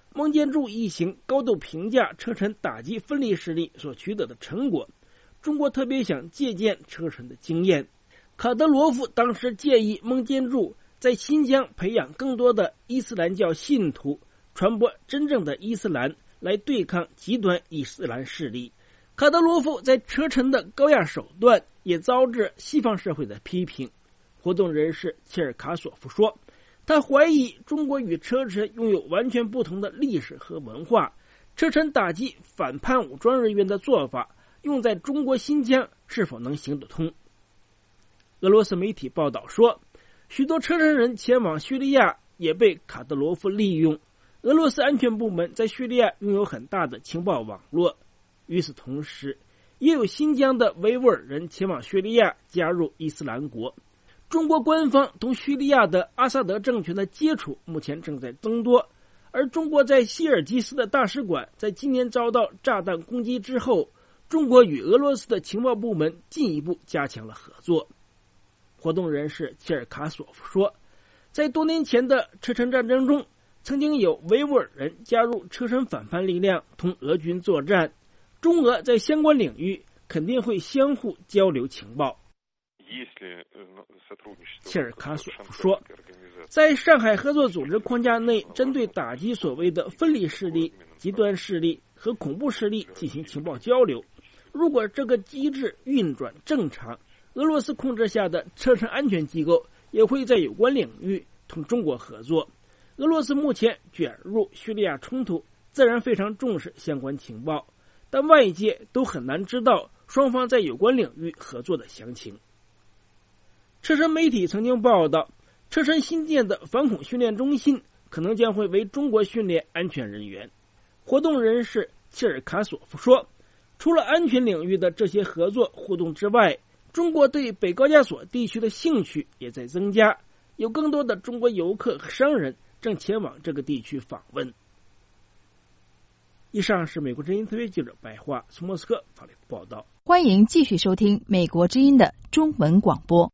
孟建柱一行高度评价车臣打击分离势力所取得的成果，中国特别想借鉴车臣的经验。卡德罗夫当时建议孟建柱在新疆培养更多的伊斯兰教信徒，传播真正的伊斯兰，来对抗极端伊斯兰势力。卡德罗夫在车臣的高压手段也遭致西方社会的批评。活动人士切尔卡索夫说，他怀疑中国与车臣拥有完全不同的历史和文化，车臣打击反叛武装人员的做法用在中国新疆是否能行得通。俄罗斯媒体报道说，许多车臣人前往叙利亚也被卡德罗夫利用。俄罗斯安全部门在叙利亚拥有很大的情报网络。与此同时，也有新疆的维吾尔人前往叙利亚加入伊斯兰国。中国官方同叙利亚的阿萨德政权的接触目前正在增多，而中国在希尔吉斯的大使馆在今年遭到炸弹攻击之后，中国与俄罗斯的情报部门进一步加强了合作。活动人士切尔卡索夫说，在多年前的车臣战争中，曾经有维吾尔人加入车臣反叛力量同俄军作战，中俄在相关领域肯定会相互交流情报。切尔卡索夫说，在上海合作组织框架内，针对打击所谓的分离势力、极端势力和恐怖势力进行情报交流。如果这个机制运转正常，俄罗斯控制下的车臣安全机构也会在有关领域同中国合作。俄罗斯目前卷入叙利亚冲突，自然非常重视相关情报，但外界都很难知道双方在有关领域合作的详情。车臣媒体曾经报道，车臣新建的反恐训练中心可能将会为中国训练安全人员。活动人士切尔卡索夫说，除了安全领域的这些合作互动之外，中国对北高加索地区的兴趣也在增加，有更多的中国游客和商人正前往这个地区访问。以上是美国之音特约记者白桦从莫斯科发来的报道。 欢迎继续收听美国之音的中文广播。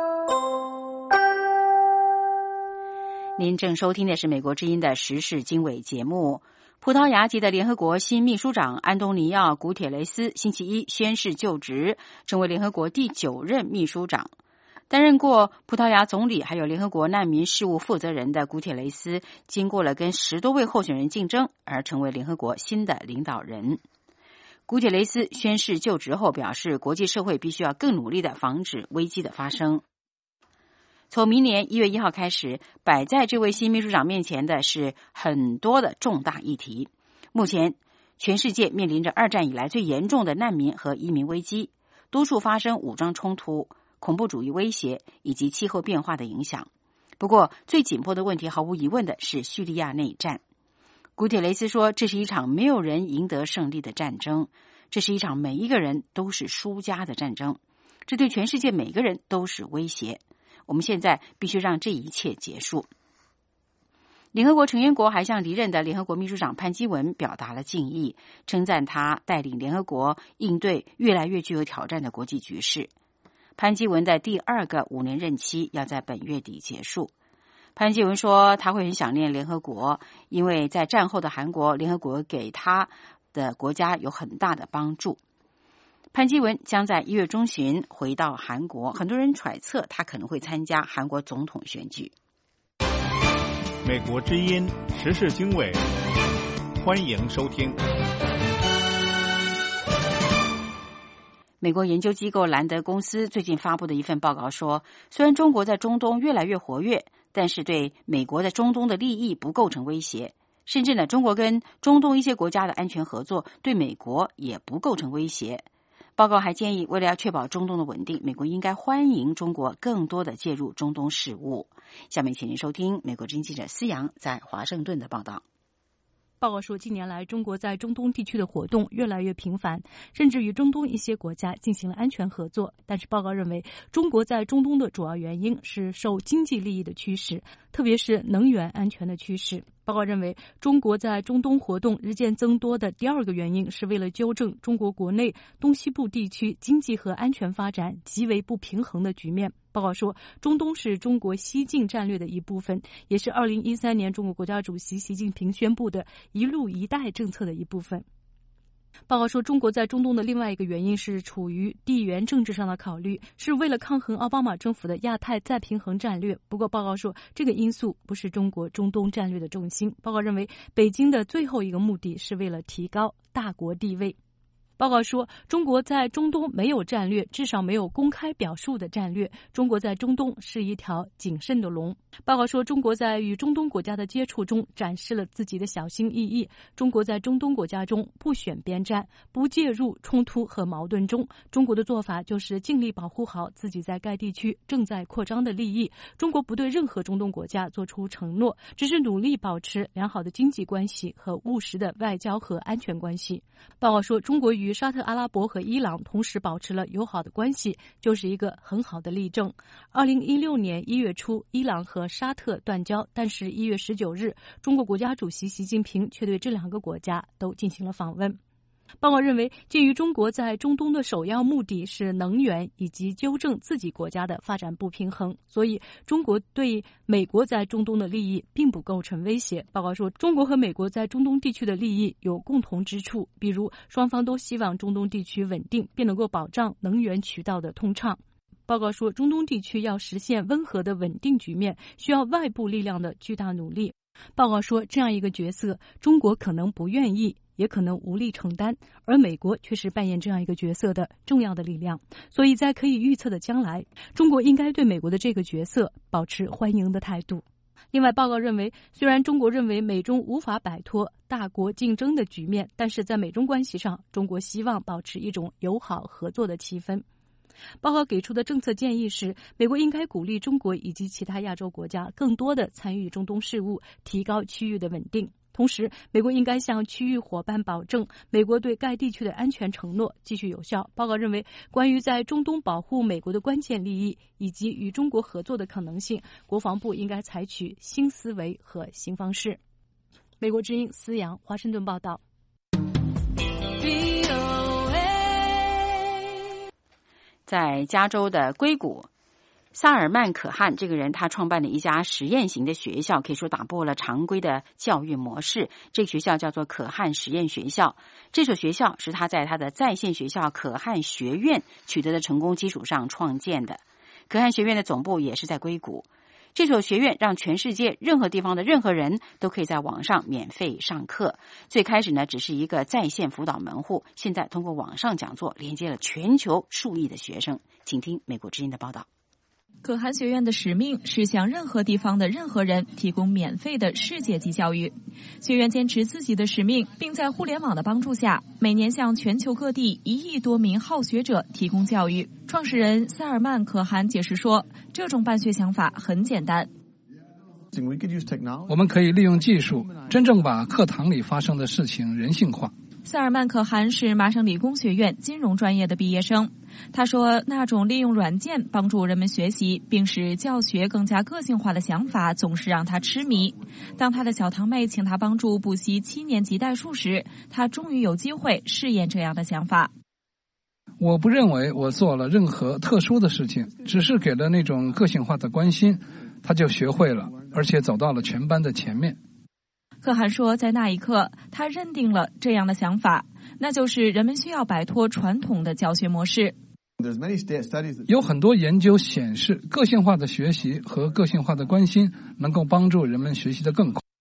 您正收听的是美国之音的时事经纬节目。葡萄牙籍的联合国新秘书长安东尼奥·古铁雷斯星期一宣誓就职，成为联合国第9任秘书长。担任过葡萄牙总理还有联合国难民事务负责人的古铁雷斯，经过了跟10多位候选人竞争，而成为联合国新的领导人。古铁雷斯宣誓就职后表示，国际社会必须要更努力地防止危机的发生。从明年1月1号开始，摆在这位新秘书长面前的是很多的重大议题。目前，全世界面临着2战以来最严重的难民和移民危机，多处发生武装冲突、恐怖主义威胁以及气候变化的影响。不过，最紧迫的问题毫无疑问的是叙利亚内战。古铁雷斯说，这是一场没有人赢得胜利的战争，这是一场每一个人都是输家的战争，这对全世界每个人都是威胁。我们现在必须让这一切结束。联合国成员国还向离任的联合国秘书长潘基文表达了敬意，称赞他带领联合国应对越来越具有挑战的国际局势。潘基文的第2个5年任期要在本月底结束。潘基文说，他会很想念联合国，因为在战后的韩国，联合国给他的国家有很大的帮助。潘基文将在1月中旬回到韩国，很多人揣测他可能会参加韩国总统选举。 美国之音时事经纬，欢迎收听。 美国研究机构兰德公司最近发布的一份报告说，虽然中国在中东越来越活跃，但是对美国在中东的利益不构成威胁，甚至呢，中国跟中东一些国家的安全合作对美国也不构成威胁。报告还建议，为了要确保中东的稳定，美国应该欢迎中国更多的介入中东事务。下面请您收听美国之音记者思阳在华盛顿的报道。 报告说，近年来中国在中东地区的活动越来越频繁，甚至与中东一些国家进行了安全合作。但是报告认为，中国在中东的主要原因是受经济利益的驱使，特别是能源安全的驱使。报告认为，中国在中东活动日渐增多的第2个原因是为了纠正中国国内东西部地区经济和安全发展极为不平衡的局面。 报告说，中东是中国西进战略的一部分，也是2013年中国国家主席习近平宣布的一路一带政策的一部分。报告说，中国在中东的另外一个原因是处于地缘政治上的考虑，是为了抗衡奥巴马政府的亚太再平衡战略。不过报告说，这个因素不是中国中东战略的重心。报告认为，北京的最后一个目的是为了提高大国地位。报告说，中国在中东没有战略，至少没有公开表述的战略。中国在中东是一条谨慎的龙。报告说，中国在与中东国家的接触中展示了自己的小心翼翼。中国在中东国家中不选边站，不介入冲突和矛盾中。中国的做法就是尽力保护好自己在该地区正在扩张的利益。中国不对任何中东国家做出承诺，只是努力保持良好的经济关系和务实的外交和安全关系。报告说，中国与沙特阿拉伯和伊朗同时保持了友好的关系，就是一个很好的例证。2016年1月初，伊朗和沙特断交，但是1月19日，中国国家主席习近平却对这两个国家都进行了访问。报告认为，鉴于中国在中东的首要目的是能源以及纠正自己国家的发展不平衡，所以中国对美国在中东的利益并不构成威胁。报告说，中国和美国在中东地区的利益有共同之处，比如双方都希望中东地区稳定，并能够保障能源渠道的通畅。报告说，中东地区要实现温和的稳定局面，需要外部力量的巨大努力。报告说，这样一个角色，中国可能不愿意，也可能无力承担，而美国却是扮演这样一个角色的重要的力量。所以在可以预测的将来，中国应该对美国的这个角色保持欢迎的态度。另外，报告认为，虽然中国认为美中无法摆脱大国竞争的局面，但是在美中关系上，中国希望保持一种友好合作的气氛。报告给出的政策建议是，美国应该鼓励中国以及其他亚洲国家更多地参与中东事务，提高区域的稳定。同时，美国应该向区域伙伴保证，美国对该地区的安全承诺继续有效。报告认为，关于在中东保护美国的关键利益以及与中国合作的可能性，国防部应该采取新思维和新方式。美国之音思阳，华盛顿报道。 在加州的硅谷，萨尔曼·可汗这个人，他创办了一家实验型的学校，可以说打破了常规的教育模式。这个学校叫做可汗实验学校。这所学校是他在他的在线学校可汗学院取得的成功基础上创建的。可汗学院的总部也是在硅谷。这所学院让全世界任何地方的任何人都可以在网上免费上课。最开始呢，只是一个在线辅导门户，现在通过网上讲座连接了全球数亿的学生。请听美国之音的报道。 可汗学院的使命是向任何地方的任何人提供免费的世界级教育。学院坚持自己的使命，并在互联网的帮助下，每年向全球各地1亿多名好学者提供教育。创始人萨尔曼·可汗解释说，这种办学想法很简单。 我们可以利用技术，真正把课堂里发生的事情人性化。 萨尔曼·可汗是麻省理工学院金融专业的毕业生。他说，那种利用软件帮助人们学习并使教学更加个性化的想法总是让他痴迷。当他的小堂妹请他帮助补习7年级代数时，他终于有机会试验这样的想法。 我不认为我做了任何特殊的事情，只是给了那种个性化的关心，他就学会了，而且走到了全班的前面。 可汗说，在那一刻，他认定了这样的想法，那就是人们需要摆脱传统的教学模式。 有很多研究显示，个性化的学习和个性化的关心能够帮助人们学习得更快。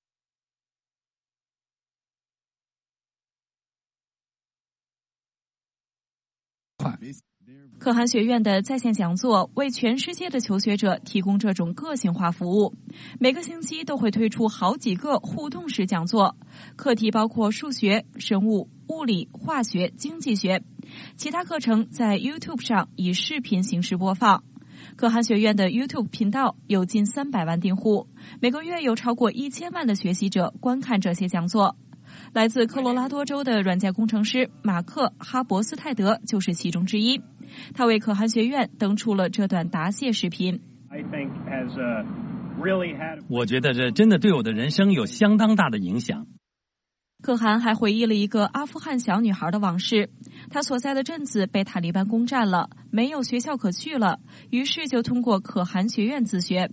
可汗学院的在线讲座为全世界的求学者提供这种个性化服务，每个星期都会推出好几个互动式讲座，课题包括数学、生物、物理、化学、经济学，其他课程在 YouTube 上以视频形式播放。可汗学院的 YouTube 频道有近300万订户，每个月有超过1000万的学习者观看这些讲座。来自科罗拉多州的软件工程师马克·哈伯斯泰德就是其中之一，他为可汗学院登出了这段答谢视频。 我觉得这真的对我的人生有相当大的影响。 可汗还回忆了一个阿富汗小女孩的往事， 他所在的镇子被塔利班攻占了，没有学校可去了，于是就通过可汗学院自学。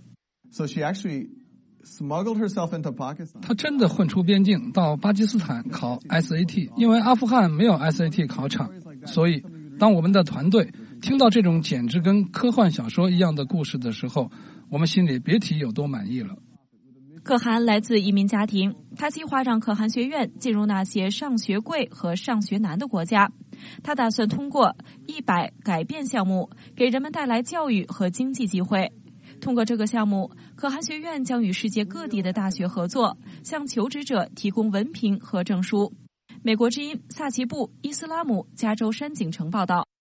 他真的混出边境到巴基斯坦考 SAT， 因为阿富汗没有 SAT 考场，所以当我们的团队听到这种简直跟科幻小说一样的故事的时候，我们心里别提有多满意了。 可汗来自移民家庭，他计划让可汗学院进入那些上学贵和上学难的国家。他打算通过100改变项目给人们带来教育和经济机会。通过这个项目，可汗学院将与世界各地的大学合作，向求职者提供文凭和证书。美国之音萨奇布伊斯拉姆加州山景城报道。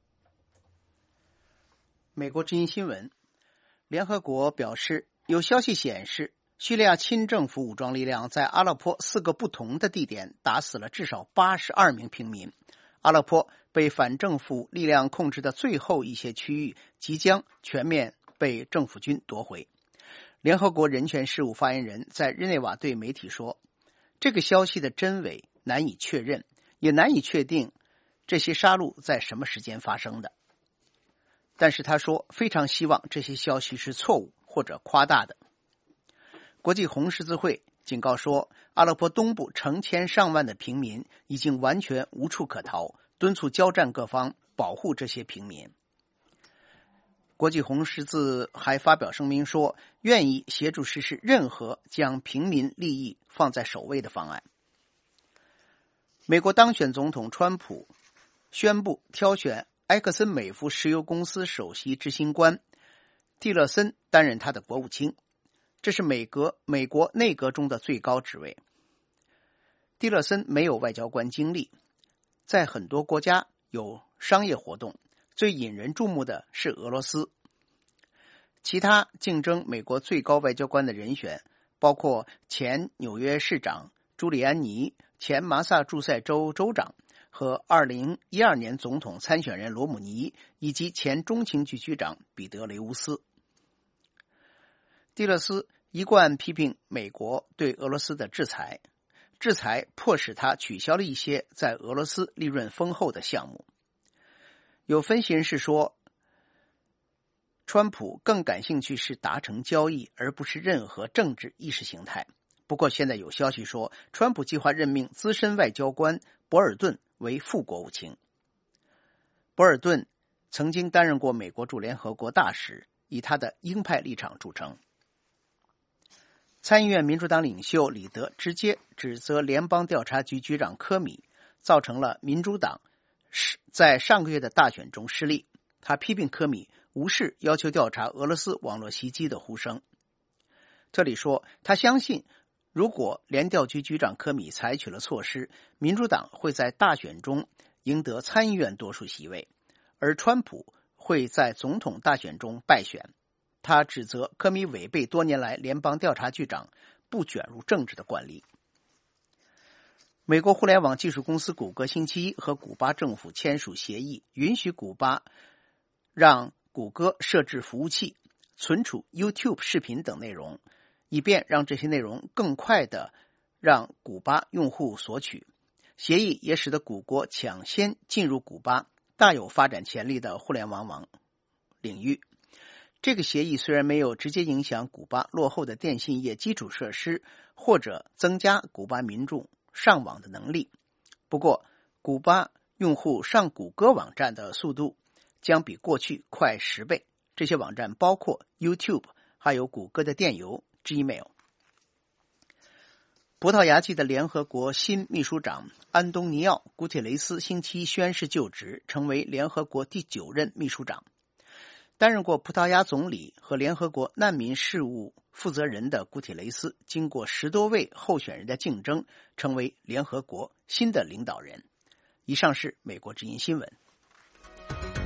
美国之音新闻，联合国表示，有消息显示叙利亚亲政府武装力量在阿勒颇4个不同的地点打死了至少82名平民。阿勒颇被反政府力量控制的最后一些区域即将全面被政府军夺回。联合国人权事务发言人在日内瓦对媒体说，这个消息的真伪难以确认，也难以确定这些杀戮在什么时间发生的。但是他说，非常希望这些消息是错误或者夸大的。国际红十字会警告说，阿勒颇东部成千上万的平民已经完全无处可逃，敦促交战各方保护这些平民。国际红十字还发表声明说，愿意协助实施任何将平民利益放在首位的方案。美国当选总统川普宣布挑选埃克森美孚石油公司首席执行官蒂勒森担任他的国务卿，这是美国内阁中的最高职位。蒂勒森没有外交官经历，在很多国家有商业活动，最引人注目的是俄罗斯。其他竞争美国最高外交官的人选包括前纽约市长朱利安尼、前麻萨诸塞州州长和2012年总统参选人罗姆尼，以及前中情局局长彼得雷乌斯。蒂勒斯一贯批评美国对俄罗斯的制裁迫使他取消了一些在俄罗斯利润丰厚的项目。有分析人士说，川普更感兴趣是达成交易，而不是任何政治意识形态。不过现在有消息说，川普计划任命资深外交官博尔顿为副国务卿。博尔顿曾经担任过美国驻联合国大使，以他的鹰派立场著称。参议院民主党领袖李德直接指责联邦调查局局长科米造成了民主党在上个月的大选中失利。他批评科米无视要求调查俄罗斯网络袭击的呼声。特里说，他相信如果联调局局长科米采取了措施，民主党会在大选中赢得参议院多数席位，而川普会在总统大选中败选。他指责科米违背多年来联邦调查局长不卷入政治的惯例。美国互联网技术公司谷歌星期一和古巴政府签署协议，允许古巴让谷歌设置服务器，存储 YouTube 视频等内容，以便让这些内容更快地让古巴用户索取。协议也使得谷歌抢先进入古巴大有发展潜力的互联网领域。这个协议虽然没有直接影响古巴落后的电信业基础设施，或者增加古巴民众上网的能力，不过古巴用户上谷歌网站的速度将比过去快10倍。这些网站包括 YouTube， 还有谷歌的电邮 Gmail。 葡萄牙籍的联合国新秘书长安东尼奥·古铁雷斯星期一宣誓就职，成为联合国第9任秘书长。担任过葡萄牙总理和联合国难民事务负责人的古铁雷斯，经过10多位候选人的竞争，成为联合国新的领导人。以上是美国之音新闻。